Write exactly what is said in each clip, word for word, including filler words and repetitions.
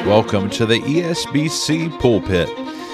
Welcome to the E S B C Pulpit.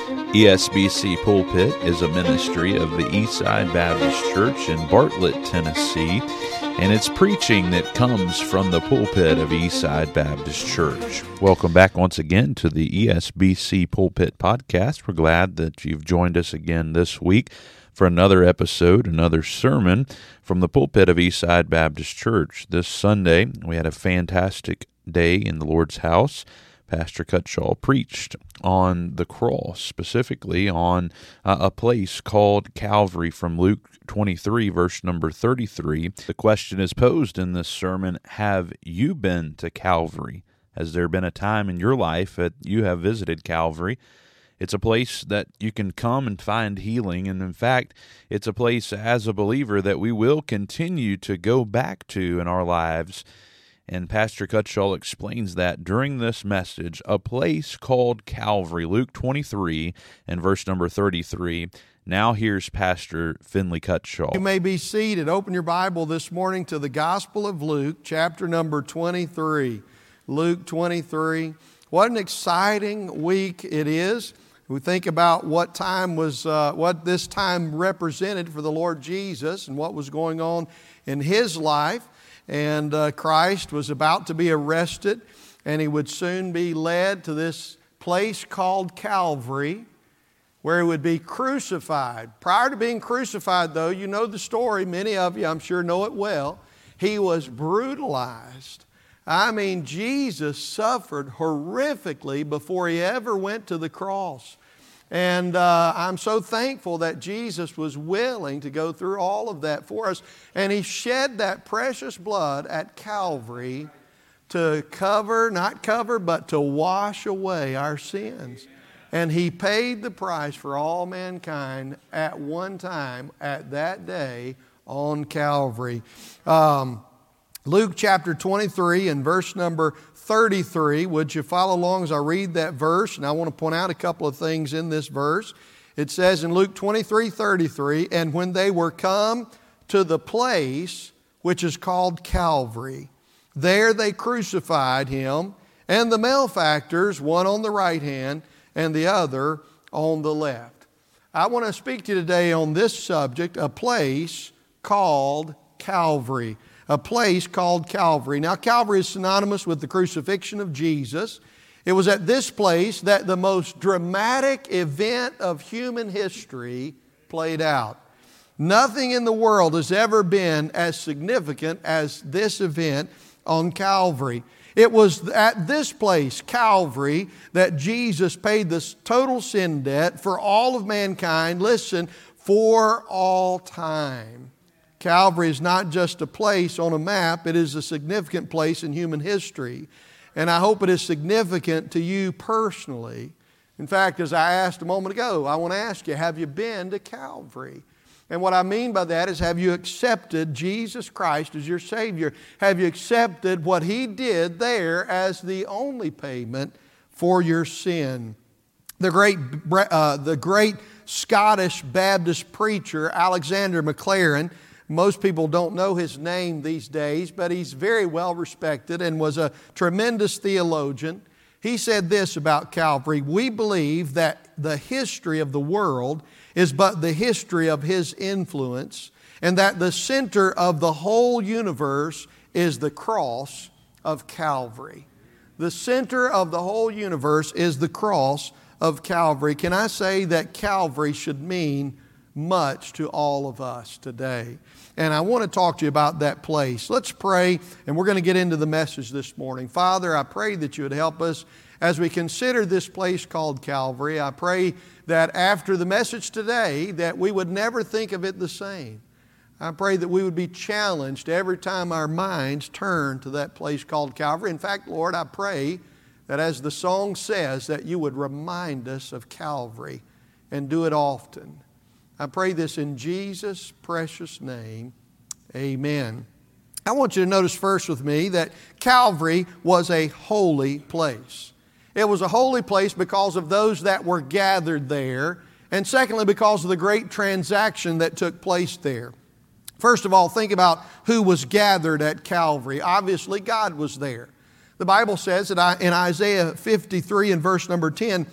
E S B C Pulpit is a ministry of the Eastside Baptist Church in Bartlett, Tennessee, and it's preaching that comes from the pulpit of Eastside Baptist Church. Welcome back once again to the E S B C Pulpit Podcast. We're glad that you've joined us again this week for another episode, another sermon from the pulpit of Eastside Baptist Church. This Sunday, we had a fantastic day in the Lord's house. Pastor Cutshaw preached on the cross, specifically on uh, a place called Calvary from Luke twenty-three, verse number thirty-three. The question is posed in this sermon, have you been to Calvary? Has there been a time in your life that you have visited Calvary? It's a place that you can come and find healing, and in fact, it's a place as a believer that we will continue to go back to in our lives. And Pastor Cutshaw explains that during this message, a place called Calvary, Luke twenty-three and verse number thirty-three. Now here's Pastor Finley Cutshaw. You may be seated. Open your Bible this morning to the Gospel of Luke, chapter number twenty-three. Luke twenty-three. What an exciting week it is. We think about what time was, uh, what this time represented for the Lord Jesus and what was going on in His life. And uh, Christ was about to be arrested, and He would soon be led to this place called Calvary, where He would be crucified. Prior to being crucified, though, you know the story. Many of you, I'm sure, know it well. He was brutalized. I mean, Jesus suffered horrifically before He ever went to the cross. And uh, I'm so thankful that Jesus was willing to go through all of that for us. And He shed that precious blood at Calvary to cover, not cover, but to wash away our sins. And He paid the price for all mankind at one time, at that day on Calvary. Um, Luke chapter twenty-three and verse number thirty-three. Would you follow along as I read that verse? And I want to point out a couple of things in this verse. It says in Luke twenty-three thirty-three, and when they were come to the place which is called Calvary, there they crucified Him, and the malefactors, one on the right hand and the other on the left. I want to speak to you today on this subject, a place called Calvary. A place called Calvary. Now, Calvary is synonymous with the crucifixion of Jesus. It was at this place that the most dramatic event of human history played out. Nothing in the world has ever been as significant as this event on Calvary. It was at this place, Calvary, that Jesus paid this total sin debt for all of mankind, listen, for all time. Calvary is not just a place on a map, it is a significant place in human history. And I hope it is significant to you personally. In fact, as I asked a moment ago, I want to ask you, have you been to Calvary? And what I mean by that is, have you accepted Jesus Christ as your Savior? Have you accepted what He did there as the only payment for your sin? The great, uh, the great Scottish Baptist preacher, Alexander Maclaren, most people don't know his name these days, but he's very well respected and was a tremendous theologian. He said this about Calvary: we believe that the history of the world is but the history of His influence, and that the center of the whole universe is the cross of Calvary. The center of the whole universe is the cross of Calvary. Can I say that Calvary should mean much to all of us today? And I want to talk to you about that place. Let's pray, and we're going to get into the message this morning. Father, I pray that You would help us as we consider this place called Calvary. I pray that after the message today, that we would never think of it the same. I pray that we would be challenged every time our minds turn to that place called Calvary. In fact, Lord, I pray that as the song says, that You would remind us of Calvary and do it often. I pray this in Jesus' precious name. Amen. I want you to notice first with me that Calvary was a holy place. It was a holy place because of those that were gathered there, and secondly, because of the great transaction that took place there. First of all, think about who was gathered at Calvary. Obviously, God was there. The Bible says that in Isaiah fifty-three and verse number ten,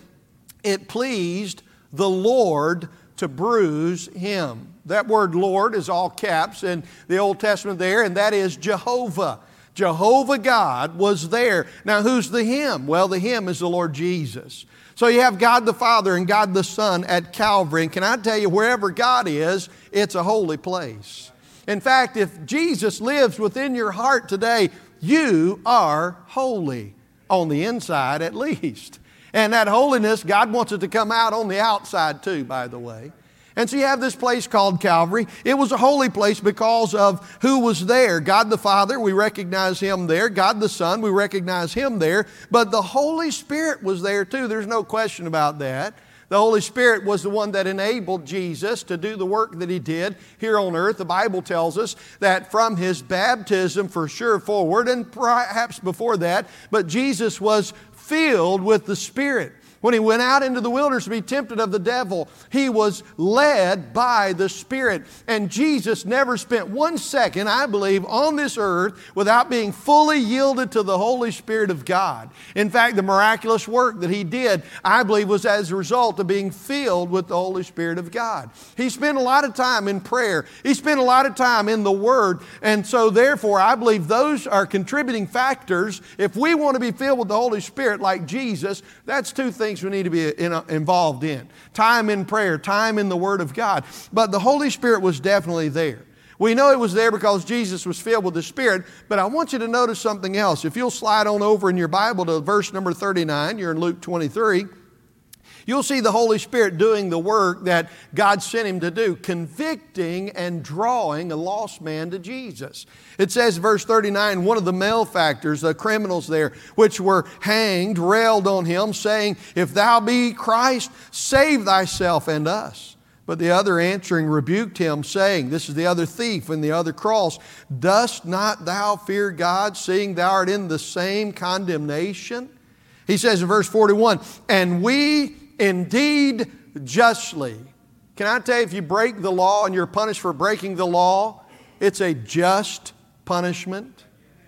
it pleased the Lord to bruise him. That word Lord is all caps in the Old Testament there, and that is Jehovah. Jehovah God was there. Now, who's the him? Well, the him is the Lord Jesus. So you have God the Father and God the Son at Calvary. And can I tell you, wherever God is, it's a holy place. In fact, if Jesus lives within your heart today, you are holy, on the inside at least. And that holiness, God wants it to come out on the outside too, by the way. And so you have this place called Calvary. It was a holy place because of who was there. God the Father, we recognize Him there. God the Son, we recognize Him there. But the Holy Spirit was there too. There's no question about that. The Holy Spirit was the one that enabled Jesus to do the work that He did here on earth. The Bible tells us that from His baptism for sure forward, and perhaps before that, but Jesus was filled with the Spirit. When He went out into the wilderness to be tempted of the devil, He was led by the Spirit. And Jesus never spent one second, I believe, on this earth without being fully yielded to the Holy Spirit of God. In fact, the miraculous work that He did, I believe, was as a result of being filled with the Holy Spirit of God. He spent a lot of time in prayer. He spent a lot of time in the Word. And so therefore, I believe those are contributing factors. If we want to be filled with the Holy Spirit like Jesus, that's two things we need to be in, uh, involved in. Time in prayer, time in the Word of God. But the Holy Spirit was definitely there. We know it was there because Jesus was filled with the Spirit, but I want you to notice something else. If you'll slide on over in your Bible to verse number thirty-nine, you're in Luke twenty-three, you'll see the Holy Spirit doing the work that God sent Him to do, convicting and drawing a lost man to Jesus. It says, verse thirty-nine, one of the malefactors, the criminals there, which were hanged, railed on Him, saying, "If thou be Christ, save thyself and us." But the other answering rebuked him, saying, this is the other thief and the other cross, "Dost not thou fear God, seeing thou art in the same condemnation?" He says in verse forty-one, "And we indeed justly." Can I tell you, if you break the law and you're punished for breaking the law, it's a just punishment.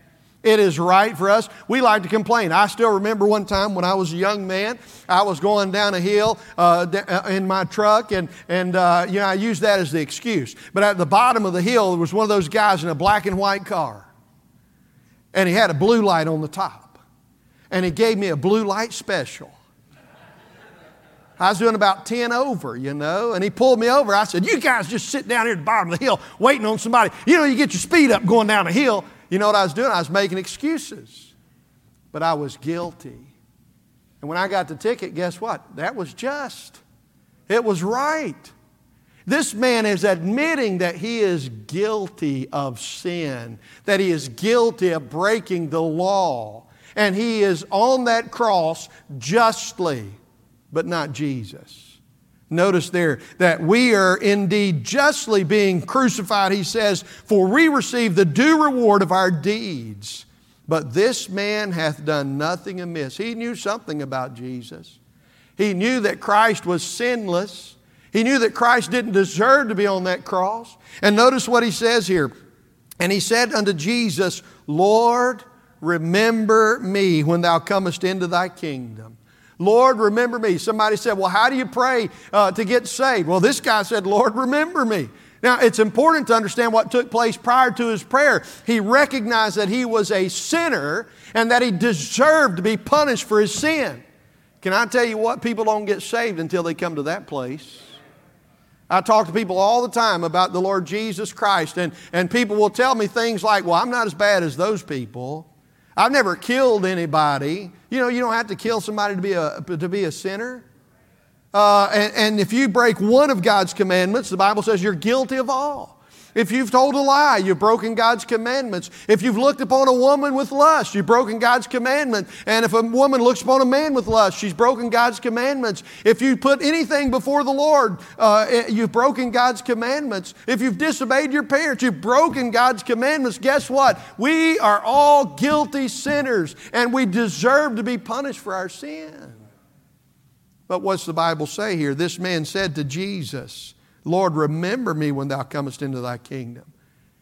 It is right for us. We like to complain. I still remember one time when I was a young man, I was going down a hill uh, in my truck, and, and uh, you know, I used that as the excuse. But at the bottom of the hill, there was one of those guys in a black and white car. And he had a blue light on the top. And he gave me a blue light special. I was doing about ten over, you know, and he pulled me over. I said, "You guys just sit down here at the bottom of the hill waiting on somebody. You know, you get your speed up going down the hill." You know what I was doing? I was making excuses. But I was guilty. And when I got the ticket, guess what? That was just. It was right. This man is admitting that he is guilty of sin, that he is guilty of breaking the law. And he is on that cross justly, but not Jesus. Notice there that we are indeed justly being crucified, he says, "For we receive the due reward of our deeds. But this man hath done nothing amiss." He knew something about Jesus. He knew that Christ was sinless. He knew that Christ didn't deserve to be on that cross. And notice what he says here. "And he said unto Jesus, Lord, remember me when thou comest into thy kingdom." Lord, remember me. Somebody said, "Well, how do you pray uh, to get saved?" Well, this guy said, "Lord, remember me." Now, it's important to understand what took place prior to his prayer. He recognized that he was a sinner and that he deserved to be punished for his sin. Can I tell you what? People don't get saved until they come to that place. I talk to people all the time about the Lord Jesus Christ, and, and people will tell me things like, "Well, I'm not as bad as those people. I've never killed anybody." You know, you don't have to kill somebody to be a, to be a sinner. Uh, and, and if you break one of God's commandments, the Bible says you're guilty of all. If you've told a lie, you've broken God's commandments. If you've looked upon a woman with lust, you've broken God's commandment. And if a woman looks upon a man with lust, she's broken God's commandments. If you put anything before the Lord, uh, you've broken God's commandments. If you've disobeyed your parents, you've broken God's commandments. Guess what? We are all guilty sinners, and we deserve to be punished for our sin. But what's the Bible say here? This man said to Jesus, "Lord, remember me when thou comest into thy kingdom."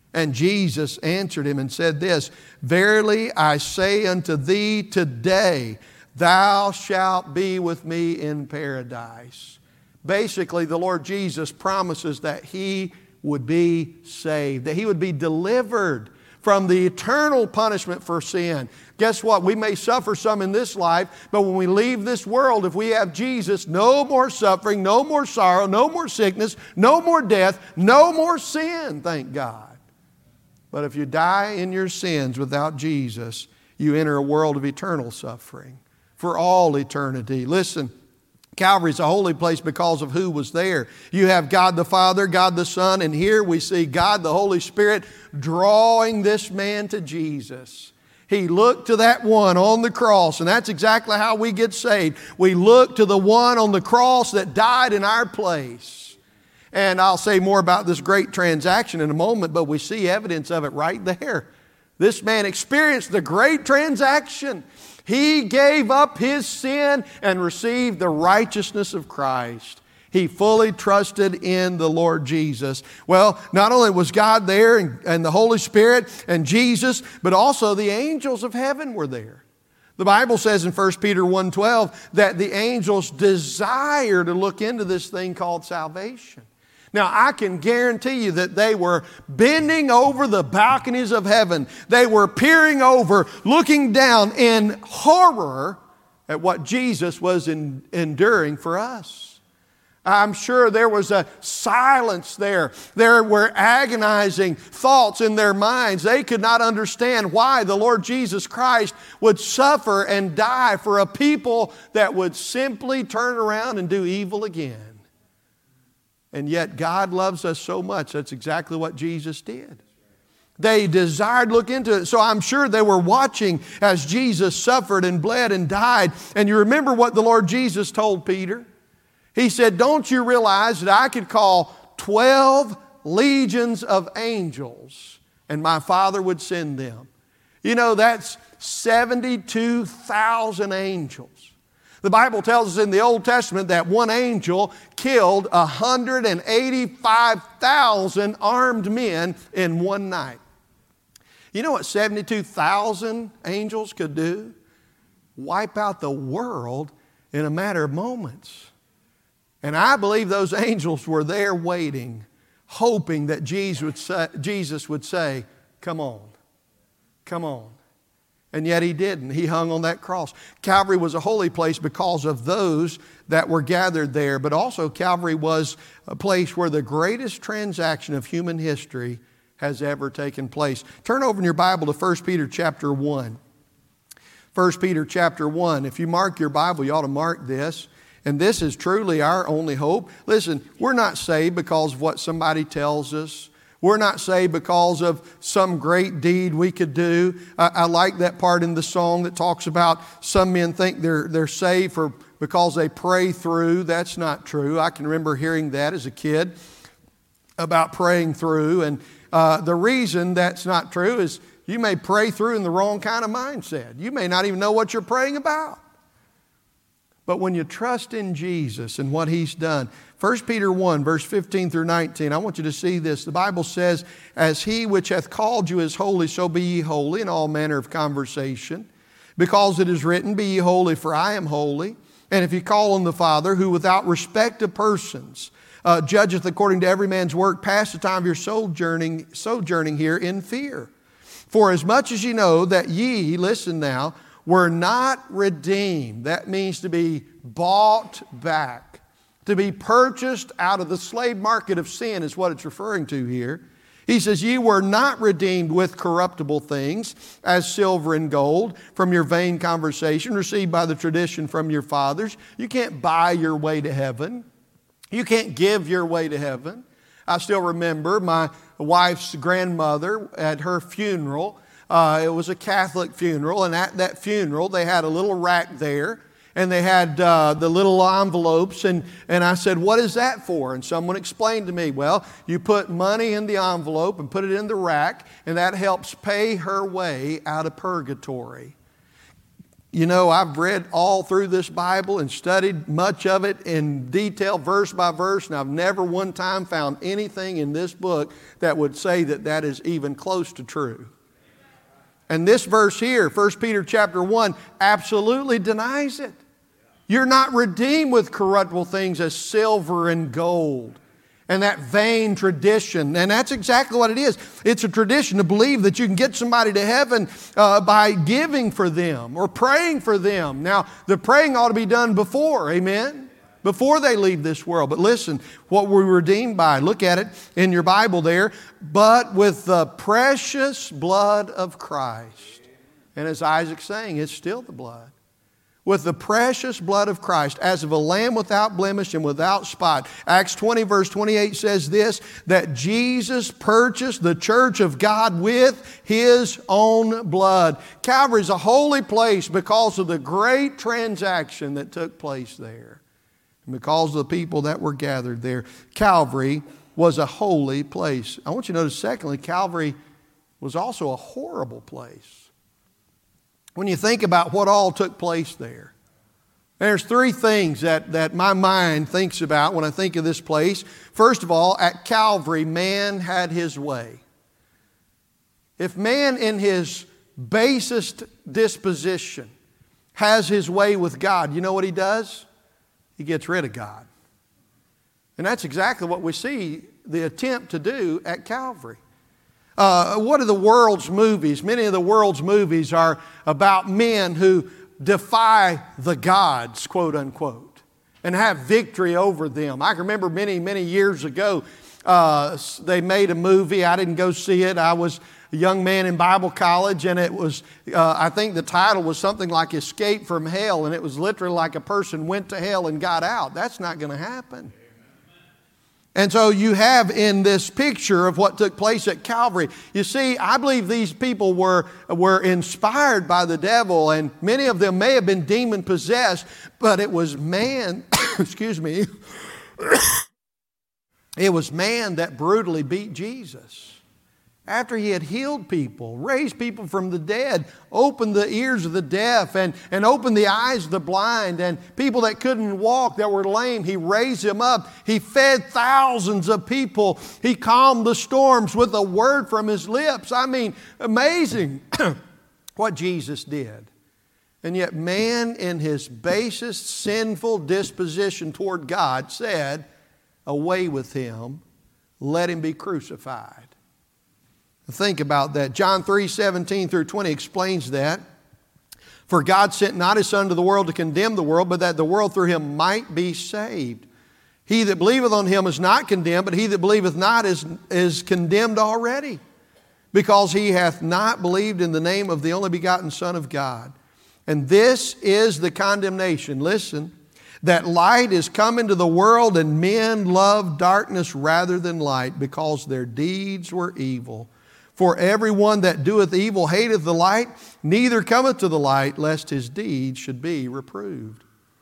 And Jesus answered him and said this, Verily I say unto thee, today thou shalt be with me in paradise. Basically, the Lord Jesus promises that He would be saved, that He would be delivered from the eternal punishment for sin. Guess what? We may suffer some in this life, but when we leave this world, if we have Jesus, no more suffering, no more sorrow, no more sickness, no more death, no more sin, thank God. But if you die in your sins without Jesus, you enter a world of eternal suffering for all eternity. Listen, Calvary is a holy place because of who was there. You have God the Father, God the Son, and here we see God the Holy Spirit drawing this man to Jesus. He looked to that one on the cross, and that's exactly how we get saved. We look to the one on the cross that died in our place. And I'll say more about this great transaction in a moment, but we see evidence of it right there. This man experienced the great transaction. He gave up his sin and received the righteousness of Christ. He fully trusted in the Lord Jesus. Well, not only was God there and, and the Holy Spirit and Jesus, but also the angels of heaven were there. The Bible says in First Peter one twelve that the angels desire to look into this thing called salvation. Now, I can guarantee you that they were bending over the balconies of heaven. They were peering over, looking down in horror at what Jesus was in, enduring for us. I'm sure there was a silence there. There were agonizing thoughts in their minds. They could not understand why the Lord Jesus Christ would suffer and die for a people that would simply turn around and do evil again. And yet God loves us so much, that's exactly what Jesus did. They desired to look into it. So I'm sure they were watching as Jesus suffered and bled and died. And you remember what the Lord Jesus told Peter? He said, don't you realize that I could call twelve legions of angels and my Father would send them? You know, that's seventy-two thousand angels. The Bible tells us in the Old Testament that one angel killed one hundred eighty-five thousand armed men in one night. You know what seventy-two thousand angels could do? Wipe out the world in a matter of moments. And I believe those angels were there waiting, hoping that Jesus would say, Jesus would say, come on, come on. And yet He didn't. He hung on that cross. Calvary was a holy place because of those that were gathered there. But also Calvary was a place where the greatest transaction of human history has ever taken place. Turn over in your Bible to First Peter chapter one. First Peter chapter one. If you mark your Bible, you ought to mark this. And this is truly our only hope. Listen, we're not saved because of what somebody tells us. We're not saved because of some great deed we could do. I, I like that part in the song that talks about some men think they're, they're saved for, because they pray through. That's not true. I can remember hearing that as a kid about praying through. And uh, the reason that's not true is you may pray through in the wrong kind of mindset. You may not even know what you're praying about. But when you trust in Jesus and what He's done, First Peter one, verse fifteen through nineteen, I want you to see this. The Bible says, as He which hath called you is holy, so be ye holy in all manner of conversation. Because it is written, be ye holy, for I am holy. And if ye call on the Father, who without respect of persons uh, judgeth according to every man's work, pass the time of your sojourning, sojourning here in fear. For as much as ye know that ye, listen now, were not redeemed. That means to be bought back, to be purchased out of the slave market of sin is what it's referring to here. He says, ye were not redeemed with corruptible things, as silver and gold, from your vain conversation received by the tradition from your fathers. You can't buy your way to heaven. You can't give your way to heaven. I still remember my wife's grandmother at her funeral. Uh, it was a Catholic funeral, and at that funeral they had a little rack there, and they had uh, the little envelopes, and, and I said, what is that for? And someone explained to me, well, you put money in the envelope and put it in the rack, and that helps pay her way out of purgatory. You know, I've read all through this Bible and studied much of it in detail, verse by verse, and I've never one time found anything in this book that would say that that is even close to true. And this verse here, First Peter chapter one, absolutely denies it. You're not redeemed with corruptible things as silver and gold. And that vain tradition. And that's exactly what it is. It's a tradition to believe that you can get somebody to heaven uh, by giving for them or praying for them. Now, the praying ought to be done before, amen? Before they leave this world. But listen, what we're redeemed by, look at it in your Bible there. But with the precious blood of Christ. And as Isaac's saying, it's still the blood. With the precious blood of Christ, as of a lamb without blemish and without spot. Acts twenty verse twenty-eight says this, that Jesus purchased the church of God with His own blood. Calvary is a holy place because of the great transaction that took place there. And because of the people that were gathered there. Calvary was a holy place. I want you to notice, secondly, Calvary was also a horrible place. When you think about what all took place there, there's three things that, that my mind thinks about when I think of this place. First of all, at Calvary, man had his way. If man in his basest disposition has his way with God, you know what he does? He gets rid of God. And that's exactly what we see the attempt to do at Calvary. Uh, what are the world's movies? Many of the world's movies are about men who defy the gods, quote unquote, and have victory over them. I can remember many, many years ago, uh, they made a movie. I didn't go see it. I was a young man in Bible college, and it was, uh, I think the title was something like Escape from Hell, and it was literally like a person went to hell and got out. That's not going to happen. And so you have in this picture of what took place at Calvary, you see, I believe these people were, were inspired by the devil, and many of them may have been demon possessed, but it was man, excuse me, it was man that brutally beat Jesus. After He had healed people, raised people from the dead, opened the ears of the deaf, and, and opened the eyes of the blind, and people that couldn't walk, that were lame, He raised them up. He fed thousands of people. He calmed the storms with a word from His lips. I mean, amazing what Jesus did. And yet man in his basest sinful disposition toward God said, away with Him, let Him be crucified. Think about that. John three seventeen through twenty explains that. For God sent not His Son to the world to condemn the world, but that the world through Him might be saved. He that believeth on Him is not condemned, but he that believeth not is, is condemned already, because he hath not believed in the name of the only begotten Son of God. And this is the condemnation. Listen, that light is come into the world, and men love darkness rather than light, because their deeds were evil. For everyone that doeth evil hateth the light, neither cometh to the light, lest his deeds should be reproved.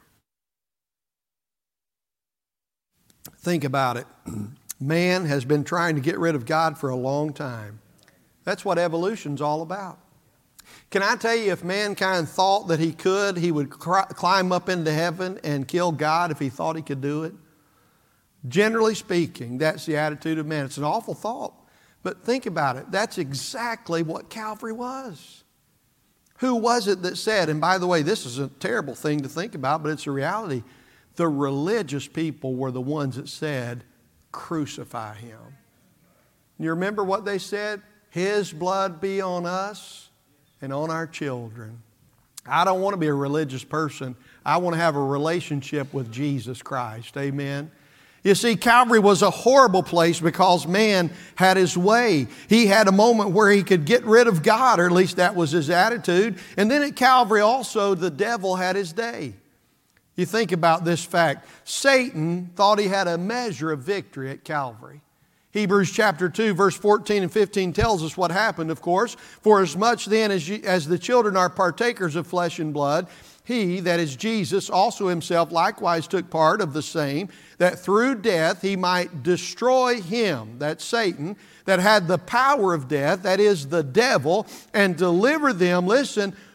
Think about it. Man has been trying to get rid of God for a long time. That's what evolution's all about. Can I tell you, if mankind thought that he could, he would cr- climb up into heaven and kill God if he thought he could do it? Generally speaking, that's the attitude of man. It's an awful thought. But think about it. That's exactly what Calvary was. Who was it that said, and by the way, this is a terrible thing to think about, but it's a reality. The religious people were the ones that said, crucify Him. You remember what they said? His blood be on us and on our children. I don't want to be a religious person. I want to have a relationship with Jesus Christ. Amen. You see, Calvary was a horrible place because man had his way. He had a moment where he could get rid of God, or at least that was his attitude. And then at Calvary also, the devil had his day. You think about this fact. Satan thought he had a measure of victory at Calvary. Hebrews chapter two, verse fourteen and fifteen tells us what happened, of course. For as much then as, you, as the children are partakers of flesh and blood, He, that is Jesus, also Himself likewise took part of the same, that through death He might destroy him, that's Satan, that had the power of death, that is the devil, and deliver them, listen,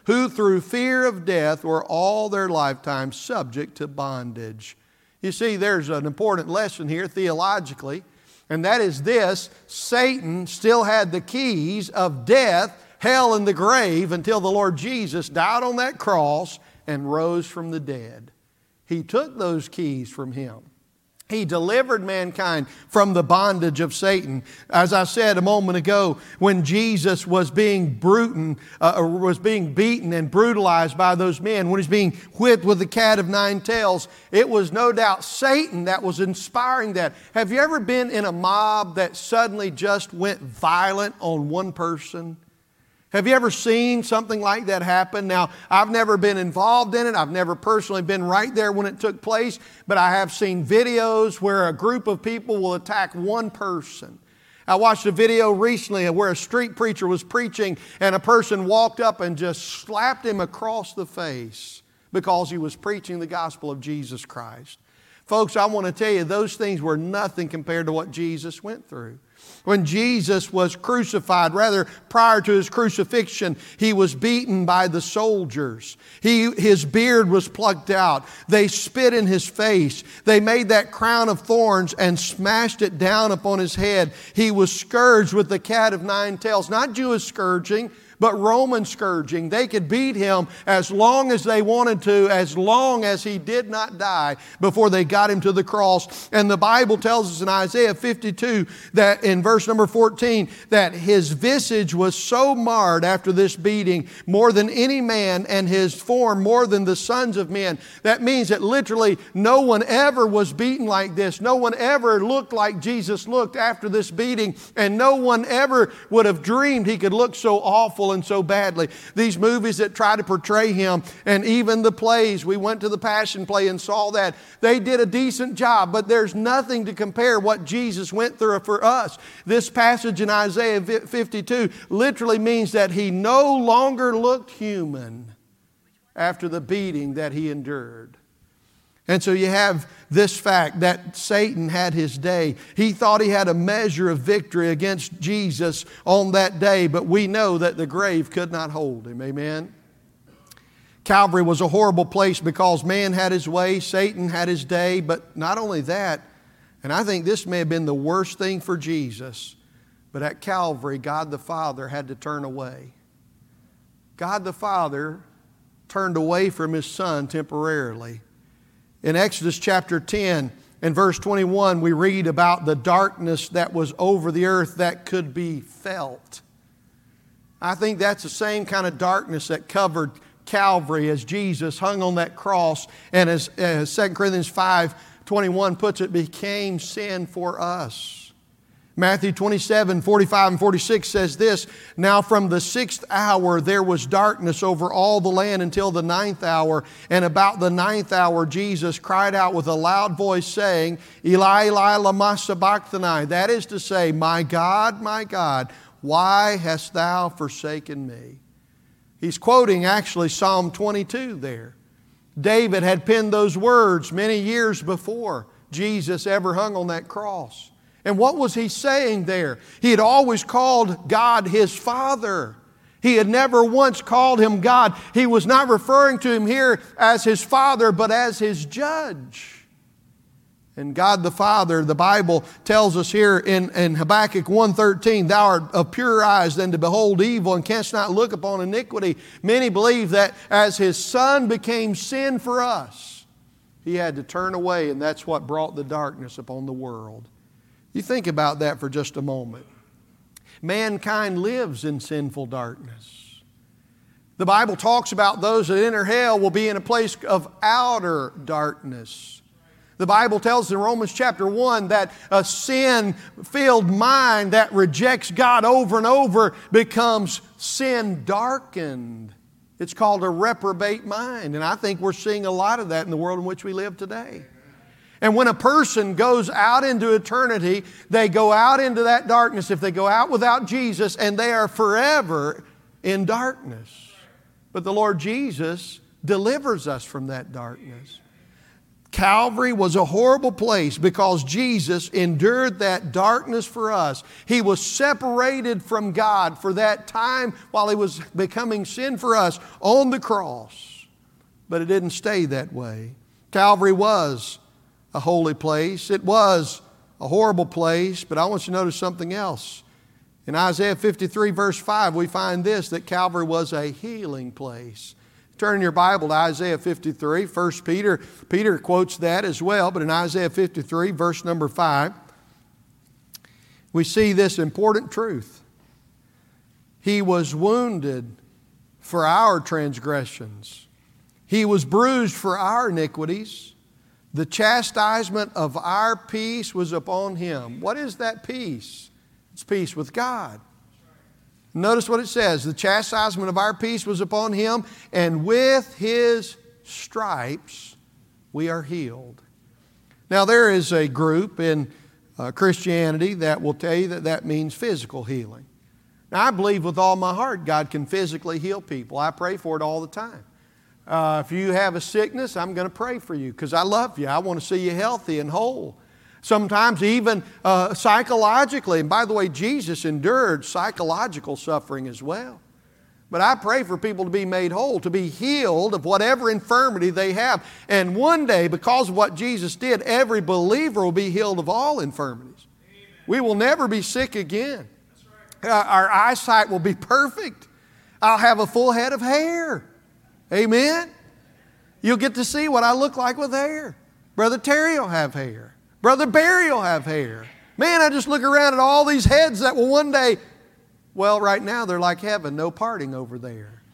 who through fear of death were all their lifetime subject to bondage. You see, there's an important lesson here theologically, and that is this: Satan still had the keys of death, hell, and the grave until the Lord Jesus died on that cross and rose from the dead. He took those keys from him. He delivered mankind from the bondage of Satan. As I said a moment ago, when Jesus was being brutal, uh, was being beaten and brutalized by those men, when he's being whipped with the cat of nine tails, it was no doubt Satan that was inspiring that. Have you ever been in a mob that suddenly just went violent on one person? Have you ever seen something like that happen? Now, I've never been involved in it. I've never personally been right there when it took place, but I have seen videos where a group of people will attack one person. I watched a video recently where a street preacher was preaching and a person walked up and just slapped him across the face because he was preaching the gospel of Jesus Christ. Folks, I want to tell you, those things were nothing compared to what Jesus went through. When Jesus was crucified, rather prior to His crucifixion, He was beaten by the soldiers. He, his beard was plucked out. They spit in His face. They made that crown of thorns and smashed it down upon His head. He was scourged with the cat of nine tails. Not Jewish scourging, but Roman scourging. They could beat Him as long as they wanted to, as long as He did not die before they got Him to the cross. And the Bible tells us in Isaiah fifty-two that in verse number fourteen, that His visage was so marred after this beating, more than any man, and His form more than the sons of men. That means that literally no one ever was beaten like this. No one ever looked like Jesus looked after this beating, and no one ever would have dreamed He could look so awful and so badly. These movies that try to portray Him, and even the plays, we went to the Passion Play and saw that, they did a decent job, but there's nothing to compare what Jesus went through for us. This passage in Isaiah fifty-two literally means that He no longer looked human after the beating that He endured. And so you have this fact that Satan had his day. He thought he had a measure of victory against Jesus on that day, but we know that the grave could not hold him. Amen? Calvary was a horrible place because man had his way, Satan had his day, but not only that, and I think this may have been the worst thing for Jesus, but at Calvary, God the Father had to turn away. God the Father turned away from His Son temporarily. In Exodus chapter ten and verse twenty-one, we read about the darkness that was over the earth that could be felt. I think that's the same kind of darkness that covered Calvary as Jesus hung on that cross, and as, as Second Corinthians five twenty-one puts it, became sin for us. Matthew twenty-seven, forty-five and forty-six says this, "Now from the sixth hour there was darkness over all the land until the ninth hour. And about the ninth hour Jesus cried out with a loud voice saying, Eli, Eli, lama sabachthani." That is to say, "My God, my God, why hast thou forsaken me?" He's quoting actually Psalm twenty-two there. David had penned those words many years before Jesus ever hung on that cross. And what was he saying there? He had always called God His Father. He had never once called Him God. He was not referring to Him here as His Father, but as His Judge. And God the Father, the Bible tells us here in, in Habakkuk one thirteen, "Thou art of purer eyes than to behold evil, and canst not look upon iniquity." Many believe that as His Son became sin for us, He had to turn away, and that's what brought the darkness upon the world. You think about that for just a moment. Mankind lives in sinful darkness. The Bible talks about those that enter hell will be in a place of outer darkness. The Bible tells us in Romans chapter one that a sin-filled mind that rejects God over and over becomes sin-darkened. It's called a reprobate mind. And I think we're seeing a lot of that in the world in which we live today. And when a person goes out into eternity, they go out into that darkness. If they go out without Jesus, and they are forever in darkness. But the Lord Jesus delivers us from that darkness. Calvary was a horrible place because Jesus endured that darkness for us. He was separated from God for that time while He was becoming sin for us on the cross. But it didn't stay that way. Calvary was a holy place. It was a horrible place, but I want you to notice something else. In Isaiah fifty-three verse five, we find this, that Calvary was a healing place. Turn your Bible to Isaiah fifty-three. First Peter, Peter quotes that as well, but in Isaiah fifty-three, verse number five, we see this important truth. He was wounded for our transgressions. He was bruised for our iniquities. The chastisement of our peace was upon Him. What is that peace? It's peace with God. Notice what it says. The chastisement of our peace was upon Him, and with His stripes we are healed. Now there is a group in uh, Christianity that will tell you that that means physical healing. Now I believe with all my heart God can physically heal people. I pray for it all the time. Uh, if you have a sickness, I'm going to pray for you because I love you. I want to see you healthy and whole. Sometimes even uh, psychologically. And by the way, Jesus endured psychological suffering as well. But I pray for people to be made whole, to be healed of whatever infirmity they have. And one day, because of what Jesus did, every believer will be healed of all infirmities. Amen. We will never be sick again. That's right. Uh, our eyesight will be perfect. I'll have a full head of hair. Amen? You'll get to see what I look like with hair. Brother Terry will have hair. Brother Barry will have hair. Man, I just look around at all these heads that will one day, well, right now they're like heaven, no parting over there.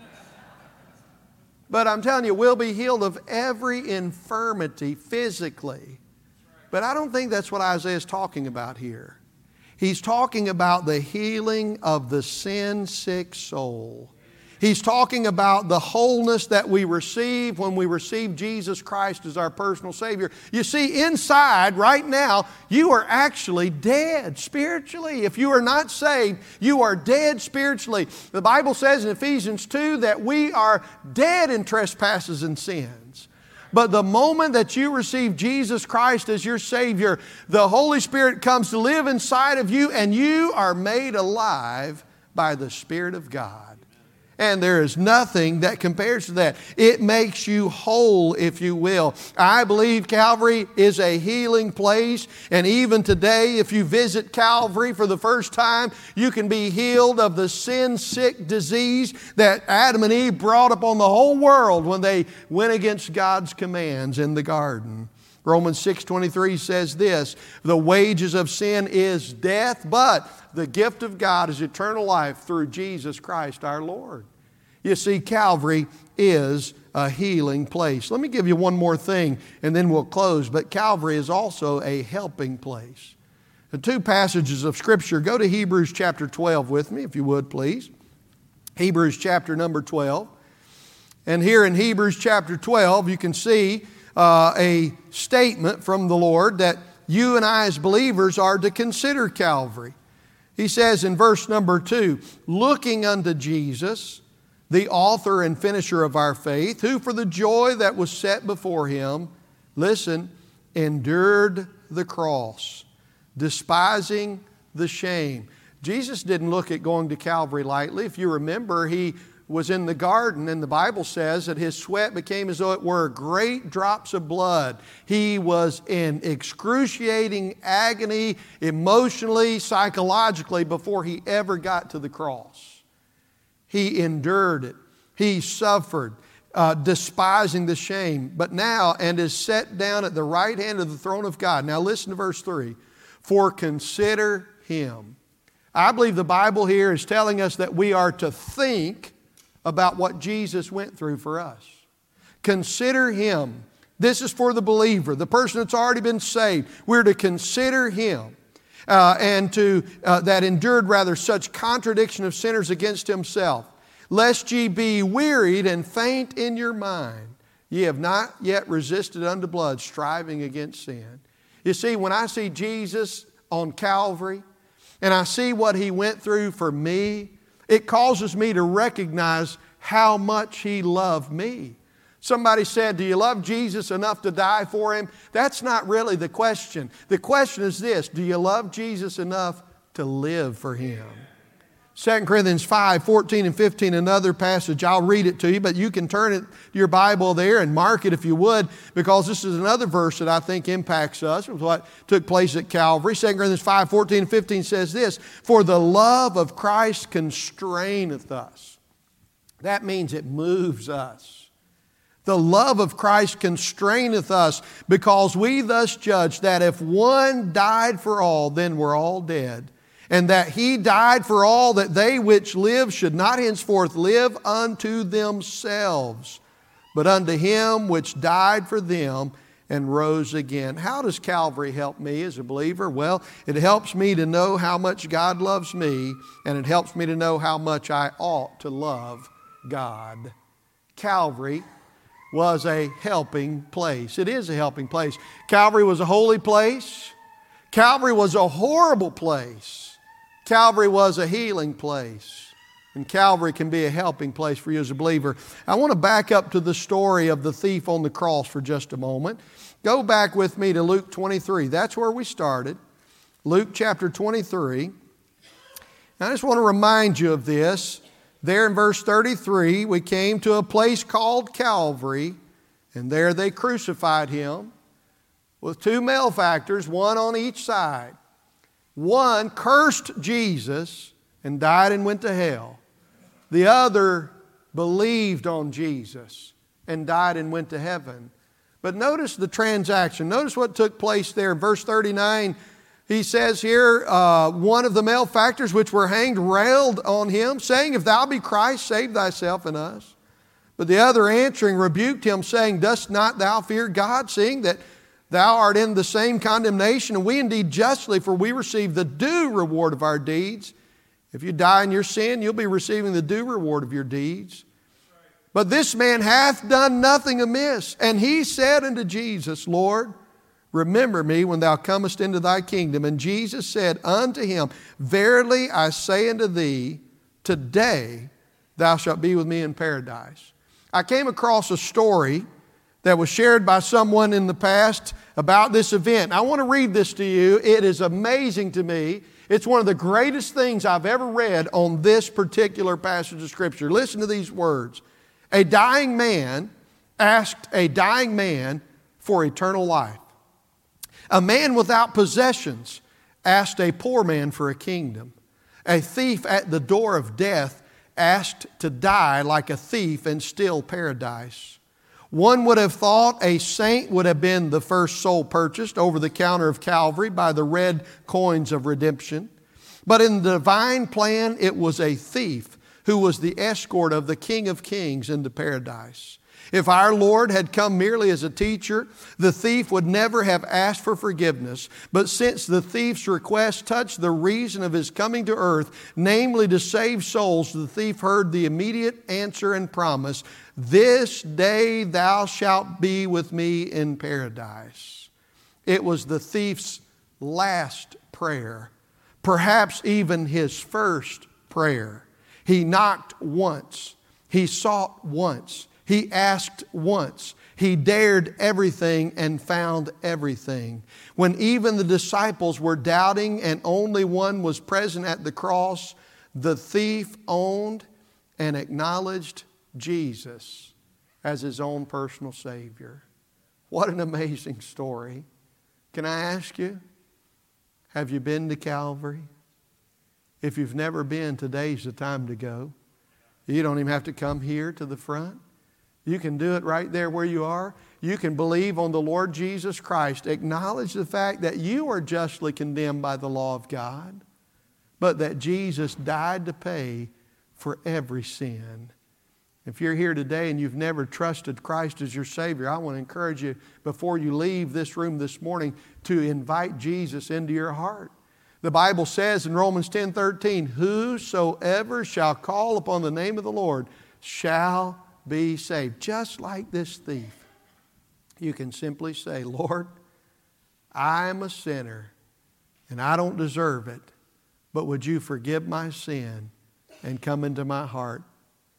But I'm telling you, we'll be healed of every infirmity physically. But I don't think that's what Isaiah is talking about here. He's talking about the healing of the sin-sick soul. He's talking about the wholeness that we receive when we receive Jesus Christ as our personal Savior. You see, inside, right now, you are actually dead spiritually. If you are not saved, you are dead spiritually. The Bible says in Ephesians two that we are dead in trespasses and sins. But the moment that you receive Jesus Christ as your Savior, the Holy Spirit comes to live inside of you and you are made alive by the Spirit of God. And there is nothing that compares to that. It makes you whole, if you will. I believe Calvary is a healing place. And even today, if you visit Calvary for the first time, you can be healed of the sin-sick disease that Adam and Eve brought upon the whole world when they went against God's commands in the garden. Romans six twenty-three says this, the wages of sin is death, but the gift of God is eternal life through Jesus Christ our Lord. You see, Calvary is a healing place. Let me give you one more thing and then we'll close. But Calvary is also a helping place. The two passages of Scripture, go to Hebrews chapter twelve with me, if you would please. Hebrews chapter number twelve. And here in Hebrews chapter twelve, you can see Uh, a statement from the Lord that you and I as believers are to consider Calvary. He says in verse number two, looking unto Jesus, the author and finisher of our faith, who for the joy that was set before Him, listen, endured the cross, despising the shame. Jesus didn't look at going to Calvary lightly. If you remember, He was in the garden, and the Bible says that His sweat became as though it were great drops of blood. He was in excruciating agony, emotionally, psychologically, before He ever got to the cross. He endured it. He suffered, uh, despising the shame, but now, and is set down at the right hand of the throne of God. Now listen to verse three. For consider Him. I believe the Bible here is telling us that we are to think about what Jesus went through for us. Consider Him. This is for the believer, the person that's already been saved. We're to consider Him uh, and to uh, that endured rather such contradiction of sinners against Himself, lest ye be wearied and faint in your mind. Ye have not yet resisted unto blood, striving against sin. You see, when I see Jesus on Calvary and I see what He went through for me, it causes me to recognize how much He loved me. Somebody said, do you love Jesus enough to die for Him? That's not really the question. The question is this: do you love Jesus enough to live for Him? Second Corinthians five, fourteen and fifteen, another passage. I'll read it to you, but you can turn it to your Bible there and mark it if you would, because this is another verse that I think impacts us with what took place at Calvary. Second Corinthians five, fourteen and fifteen says this: for the love of Christ constraineth us. That means it moves us. The love of Christ constraineth us, because we thus judge that if one died for all, then we're all dead. And that He died for all, that they which live should not henceforth live unto themselves, but unto Him which died for them and rose again. How does Calvary help me as a believer? Well, it helps me to know how much God loves me, and it helps me to know how much I ought to love God. Calvary was a helping place. It is a helping place. Calvary was a holy place. Calvary was a horrible place. Calvary was a healing place. And Calvary can be a helping place for you as a believer. I want to back up to the story of the thief on the cross for just a moment. Go back with me to Luke twenty-three. That's where we started. Luke chapter twenty-three. Now, I just want to remind you of this. There in verse thirty-three, we came to a place called Calvary, and there they crucified Him with two malefactors, one on each side. One cursed Jesus and died and went to hell. The other believed on Jesus and died and went to heaven. But notice the transaction. Notice what took place there. Verse thirty-nine, he says here, uh, one of the malefactors which were hanged railed on Him, saying, if thou be Christ, save thyself and us. But the other answering rebuked him, saying, dost not thou fear God, seeing that thou art in the same condemnation, and we indeed justly, for we receive the due reward of our deeds. If you die in your sin, you'll be receiving the due reward of your deeds. But this man hath done nothing amiss. And he said unto Jesus, Lord, remember me when thou comest into thy kingdom. And Jesus said unto him, verily I say unto thee, today thou shalt be with me in paradise. I came across a story that was shared by someone in the past about this event. I want to read this to you. It is amazing to me. It's one of the greatest things I've ever read on this particular passage of Scripture. Listen to these words. A dying man asked a dying man for eternal life. A man without possessions asked a poor man for a kingdom. A thief at the door of death asked to die like a thief and still paradise. One would have thought a saint would have been the first soul purchased over the counter of Calvary by the red coins of redemption. But in the divine plan, it was a thief who was the escort of the King of Kings into paradise. If our Lord had come merely as a teacher, the thief would never have asked for forgiveness. But since the thief's request touched the reason of His coming to earth, namely to save souls, the thief heard the immediate answer and promise, this day thou shalt be with me in paradise. It was the thief's last prayer, perhaps even his first prayer. He knocked once. He sought once. He asked once. He dared everything and found everything. When even the disciples were doubting and only one was present at the cross, the thief owned and acknowledged Jesus as his own personal Savior. What an amazing story. Can I ask you, have you been to Calvary? If you've never been, today's the time to go. You don't even have to come here to the front. You can do it right there where you are. You can believe on the Lord Jesus Christ. Acknowledge the fact that you are justly condemned by the law of God, but that Jesus died to pay for every sin. If you're here today and you've never trusted Christ as your Savior, I want to encourage you before you leave this room this morning to invite Jesus into your heart. The Bible says in Romans ten thirteen, whosoever shall call upon the name of the Lord shall be saved. Just like this thief, you can simply say, Lord, I'm a sinner and I don't deserve it, but would you forgive my sin and come into my heart?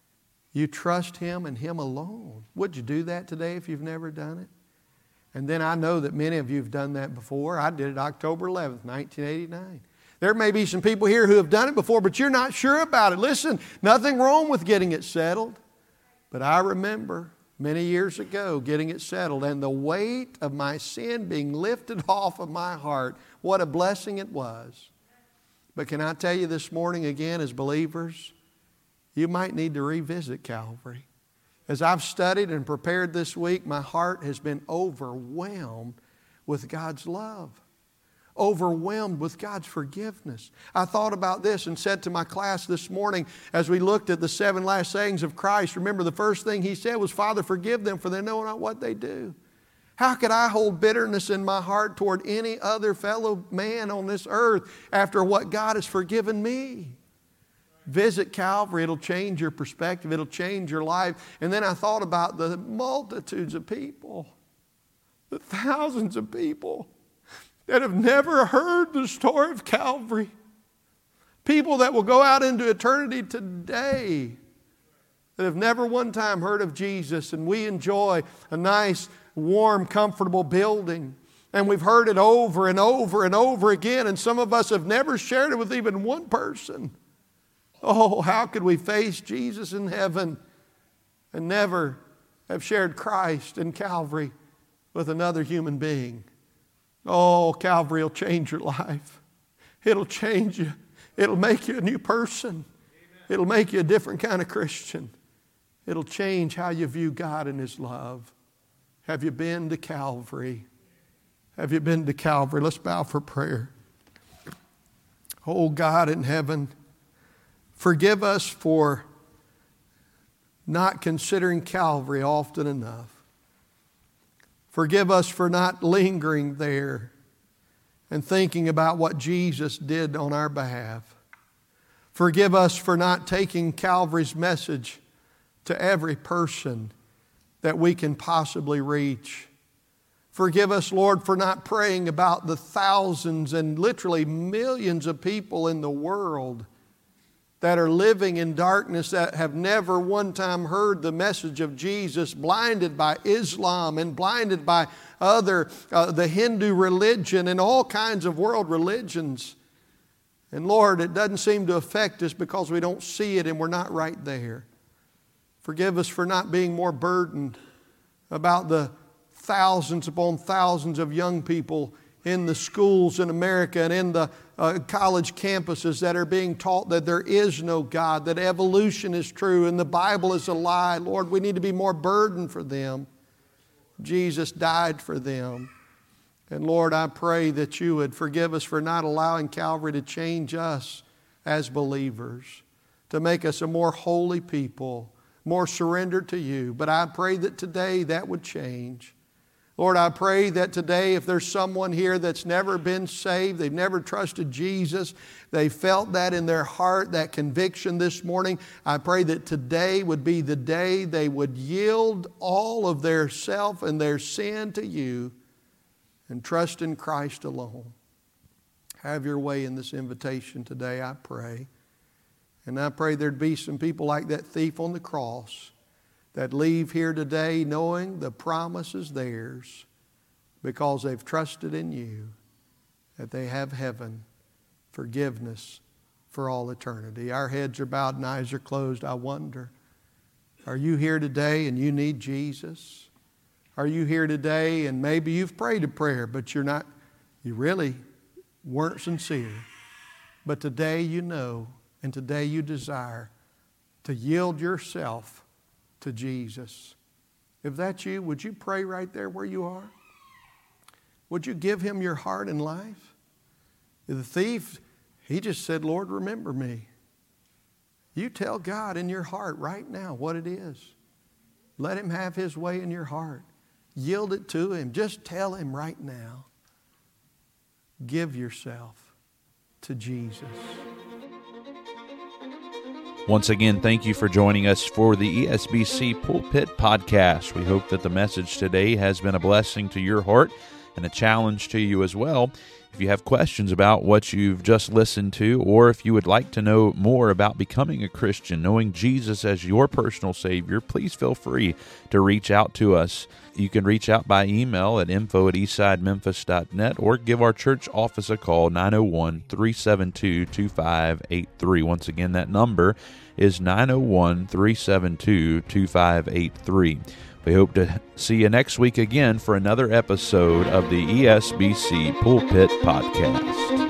You trust Him and Him alone. Would you do that today if you've never done it? And then I know that many of you have done that before. I did it October eleventh, nineteen eighty-nine. There may be some people here who have done it before, but you're not sure about it. Listen, nothing wrong with getting it settled. But I remember many years ago getting it settled and the weight of my sin being lifted off of my heart. What a blessing it was. But can I tell you this morning again, as believers, you might need to revisit Calvary. As I've studied and prepared this week, my heart has been overwhelmed with God's love. Overwhelmed with God's forgiveness. I thought about this and said to my class this morning as we looked at the seven last sayings of Christ, remember the first thing He said was, Father, forgive them for they know not what they do. How could I hold bitterness in my heart toward any other fellow man on this earth after what God has forgiven me? Visit Calvary. It'll change your perspective. It'll change your life. And then I thought about the multitudes of people, the thousands of people that have never heard the story of Calvary. People that will go out into eternity today that have never one time heard of Jesus. And we enjoy a nice, warm, comfortable building. And we've heard it over and over and over again. And some of us have never shared it with even one person. Oh, how could we face Jesus in heaven and never have shared Christ and Calvary with another human being? Oh, Calvary will change your life. It'll change you. It'll make you a new person. It'll make you a different kind of Christian. It'll change how you view God and His love. Have you been to Calvary? Have you been to Calvary? Let's bow for prayer. Oh, God in heaven, forgive us for not considering Calvary often enough. Forgive us for not lingering there and thinking about what Jesus did on our behalf. Forgive us for not taking Calvary's message to every person that we can possibly reach. Forgive us, Lord, for not praying about the thousands and literally millions of people in the world that are living in darkness, that have never one time heard the message of Jesus, blinded by Islam and blinded by other, uh, the Hindu religion and all kinds of world religions. And Lord, it doesn't seem to affect us because we don't see it and we're not right there. Forgive us for not being more burdened about the thousands upon thousands of young people in the schools in America and in the uh, college campuses that are being taught that there is no God, that evolution is true and the Bible is a lie. Lord, we need to be more burdened for them. Jesus died for them. And Lord, I pray that you would forgive us for not allowing Calvary to change us as believers, to make us a more holy people, more surrendered to you. But I pray that today that would change. Lord, I pray that today if there's someone here that's never been saved, they've never trusted Jesus, they felt that in their heart, that conviction this morning, I pray that today would be the day they would yield all of their self and their sin to you and trust in Christ alone. Have your way in this invitation today, I pray. And I pray there'd be some people like that thief on the cross that leave here today knowing the promise is theirs because they've trusted in you, that they have heaven, forgiveness for all eternity. Our heads are bowed and eyes are closed. I wonder, are you here today and you need Jesus? Are you here today and maybe you've prayed a prayer, but you're not, you really weren't sincere. But today you know and today you desire to yield yourself to Jesus. If that's you, would you pray right there where you are? Would you give Him your heart and life? The thief, he just said, Lord, remember me. You tell God in your heart right now what it is. Let Him have His way in your heart. Yield it to Him. Just tell Him right now. Give yourself to Jesus. Once again, thank you for joining us for the E S B C Pulpit Podcast. We hope that the message today has been a blessing to your heart And a challenge to you as well, if you have questions about what you've just listened to, or if you would like to know more about becoming a Christian, knowing Jesus as your personal Savior, please feel free to reach out to us. You can reach out by email at info at eastsidememphis dot net or give our church office a call, nine oh one, three seven two, two five eight three. Once again, that number is nine oh one, three seven two, two five eight three. We hope to see you next week again for another episode of the E S B C Pulpit Podcast.